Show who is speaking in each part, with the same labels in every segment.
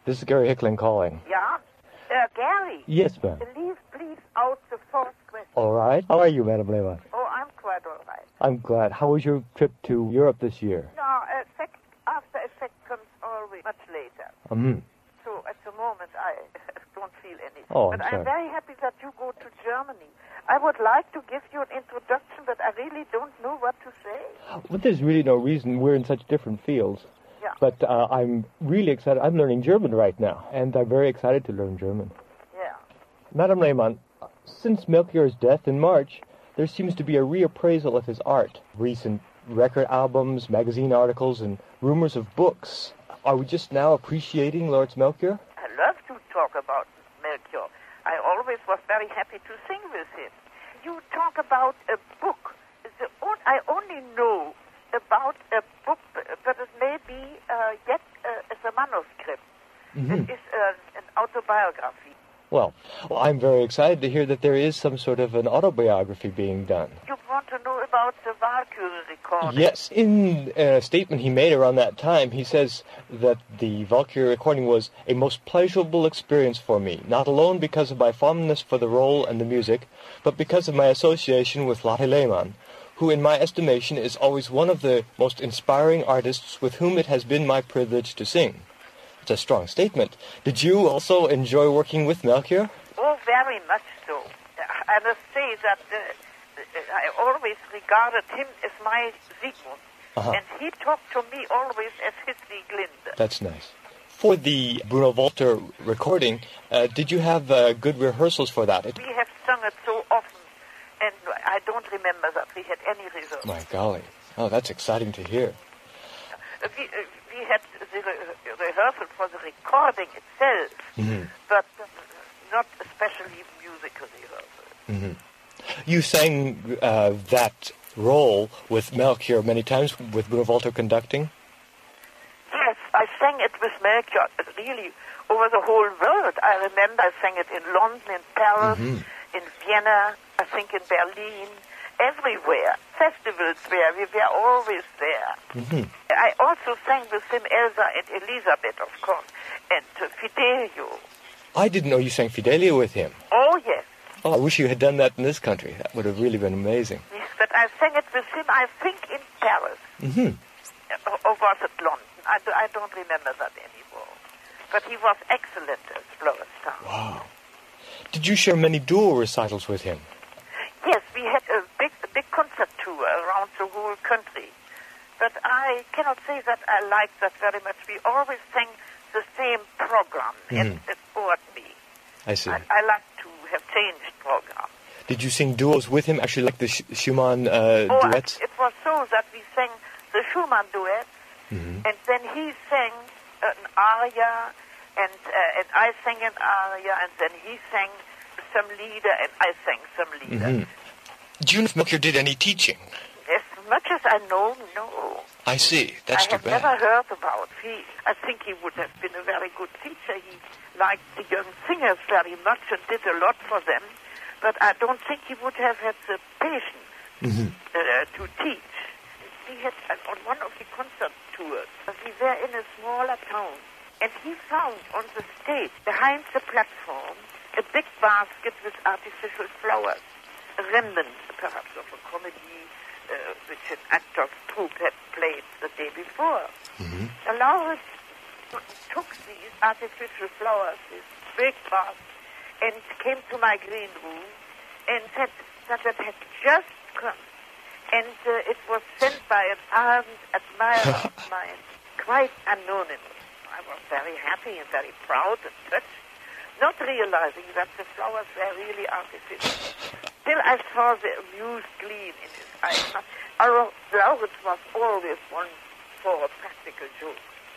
Speaker 1: This is Gary Hickling calling.
Speaker 2: Yeah? Gary?
Speaker 1: Yes, ma'am.
Speaker 2: Leave, please, out the fourth question.
Speaker 1: All right. How are you, Madame Lehmann?
Speaker 2: Oh, I'm quite all right.
Speaker 1: I'm glad. How was your trip to Europe this year?
Speaker 2: No, after effect comes always much later. So at the moment, I don't feel anything.
Speaker 1: Oh,
Speaker 2: but
Speaker 1: I'm sorry.
Speaker 2: I'm very happy that you go to Germany. I would like to give you an introduction, but I really don't know what to say.
Speaker 1: Well, there's really no reason. We're in such different fields.
Speaker 2: Yeah.
Speaker 1: But I'm really excited. I'm learning German right now, and I'm very excited to learn German.
Speaker 2: Yeah.
Speaker 1: Madame Lehmann, since Melchior's death in March, there seems to be a reappraisal of his art. Recent record albums, magazine articles, and rumors of books. Are we just now appreciating Lawrence Melchior?
Speaker 2: I love to talk about Melchior. I always was very happy to sing with him. You talk about a book. I only know about a book, but it may be yet as a manuscript. It is an autobiography.
Speaker 1: Well, I'm very excited to hear that there is some sort of an autobiography being done.
Speaker 2: You want to know about the Valkyrie recording?
Speaker 1: Yes. In a statement he made around that time, he says that the Valkyrie recording was a most pleasurable experience for me, not alone because of my fondness for the role and the music, but because of my association with Lotte Lehmann, who in my estimation is always one of the most inspiring artists with whom it has been my privilege to sing. It's a strong statement. Did you also enjoy working with Melchior?
Speaker 2: Oh, very much so. I must say that I always regarded him as my Siegmund. And he talked to me always as his Sieglinde.
Speaker 1: That's nice. For the Bruno Walter recording, did you have good rehearsals for that?
Speaker 2: We have sung it so often, and I don't remember that we had any rehearsals.
Speaker 1: My golly. Oh, that's exciting to hear.
Speaker 2: We had the rehearsal for the recording itself, but not especially musical rehearsal.
Speaker 1: You sang that role with Melchior many times, with Bruno Walter conducting?
Speaker 2: Yes, I sang it with Melchior really over the whole world. I remember I sang it in London, in Paris, in Vienna, I think in Berlin, everywhere. Festivals where we were always there. I also sang with him Elsa and Elisabeth, of course, and Fidelio.
Speaker 1: I didn't know you sang Fidelio with him.
Speaker 2: Oh, yes.
Speaker 1: Oh, I wish you had done that in this country. That would have really been amazing.
Speaker 2: Yes, but I sang it with him, I think, in Paris. Or was it London? I don't remember that anymore. But he was excellent as Florestan.
Speaker 1: Wow. Did you share many duo recitals with him?
Speaker 2: Yes, we had a big concert tour around the whole country. But I cannot say that I liked that very much. We always sang the same program, and it bored me.
Speaker 1: I see.
Speaker 2: I like to have changed program.
Speaker 1: Did you sing duos with him, actually like the Schumann duets?
Speaker 2: It was so that we sang the Schumann duets, and then he sang an aria, and I sang an aria, and then he sang some lieder, and I sang some lieder.
Speaker 1: Do you know if Melchior did any teaching?
Speaker 2: As much as I know, no.
Speaker 1: I see. That's too bad.
Speaker 2: I have never heard about him. I think he would have been a very good teacher. He liked the young singers very much and did a lot for them. But I don't think he would have had the patience to teach. We had, on one of the concert tours, we were in a smaller town, and he found on the stage, behind the platform, a big basket with artificial flowers, a remnant, perhaps, of a comedy which an actor's troupe had played the day before. Laurens took these artificial flowers, this big basket, and came to my green room and said that it had just come. And it was sent by an ardent admirer of mine, quite anonymous. I was very happy and very proud and touched, not realizing that the flowers were really artificial. Still I saw the amused gleam in his eyes. Laurens was always one for a practical joke.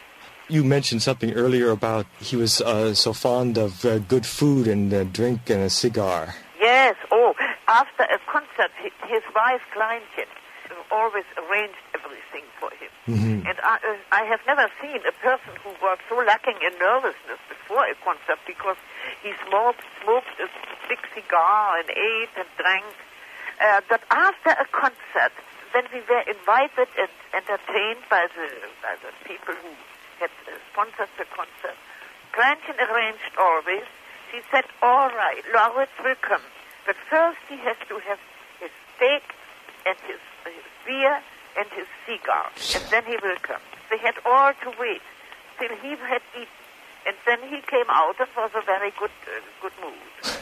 Speaker 1: You mentioned something earlier about he was so fond of good food and drink and a cigar.
Speaker 2: Yes, after a concert, his wife, Kleinchen, always arranged everything for him. And I have never seen a person who was so lacking in nervousness before a concert, because he smoked a big cigar and ate and drank. But after a concert, when we were invited and entertained by the people who had sponsored the concert, Granton arranged always. She said, all right, Lauritz will come. But first he has to have his steak and his beer and his cigar. And then he will come. They had all to wait till he had eaten. And then he came out and was a very good mood.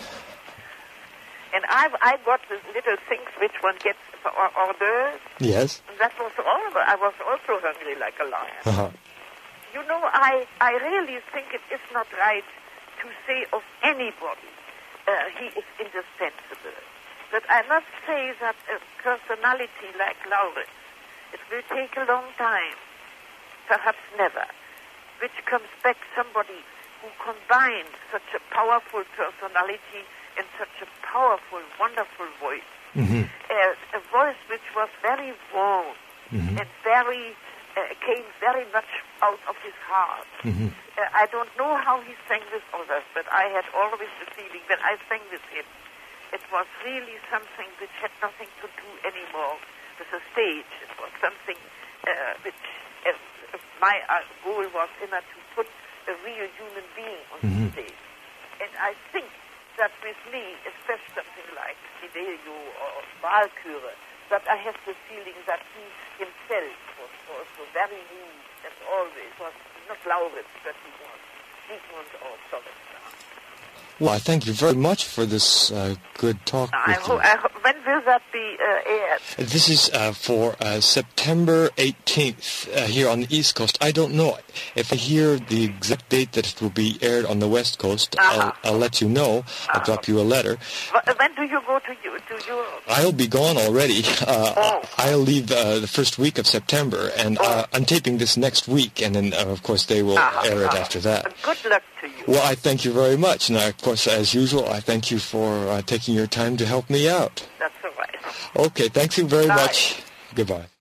Speaker 2: And I got these little things which one gets for hors d'oeuvres.
Speaker 1: Yes.
Speaker 2: And that was all. I was also hungry like a lion.
Speaker 1: Uh-huh.
Speaker 2: You know, I really think it is not right to say of anybody he is indispensable. But I must say that a personality like Lauritz, it will take a long time, perhaps never, which comes back somebody who combines such a powerful personality and such a powerful, wonderful voice.
Speaker 1: Mm-hmm.
Speaker 2: A voice which was very warm and very came very much out of his heart.
Speaker 1: Mm-hmm.
Speaker 2: I don't know how he sang with others, but I had always the feeling when I sang with him, it was really something which had nothing to do anymore with the stage. It was something which my goal was immer to put a real human being on the stage. And I think that with me, especially something like Fidelio or Walküre, that I have the feeling that he himself was also very moved and always was not Lauritz, but he was Sigmund or Sorensen.
Speaker 1: Well, I thank you very much for this good talk with you.
Speaker 2: When will that be aired?
Speaker 1: This is for September 18th here on the East Coast. I don't know. If I hear the exact date that it will be aired on the West Coast, I'll let you know. I'll drop you a letter.
Speaker 2: When do you go to Europe?
Speaker 1: I'll be gone already. I'll leave the first week of September, and I'm taping this next week, and then, of course, they will air it after that.
Speaker 2: Good luck to you.
Speaker 1: Well, I thank you very much, and of course, as usual, I thank you for taking your time to help me out.
Speaker 2: That's all right.
Speaker 1: Okay, thanks you very much. Goodbye.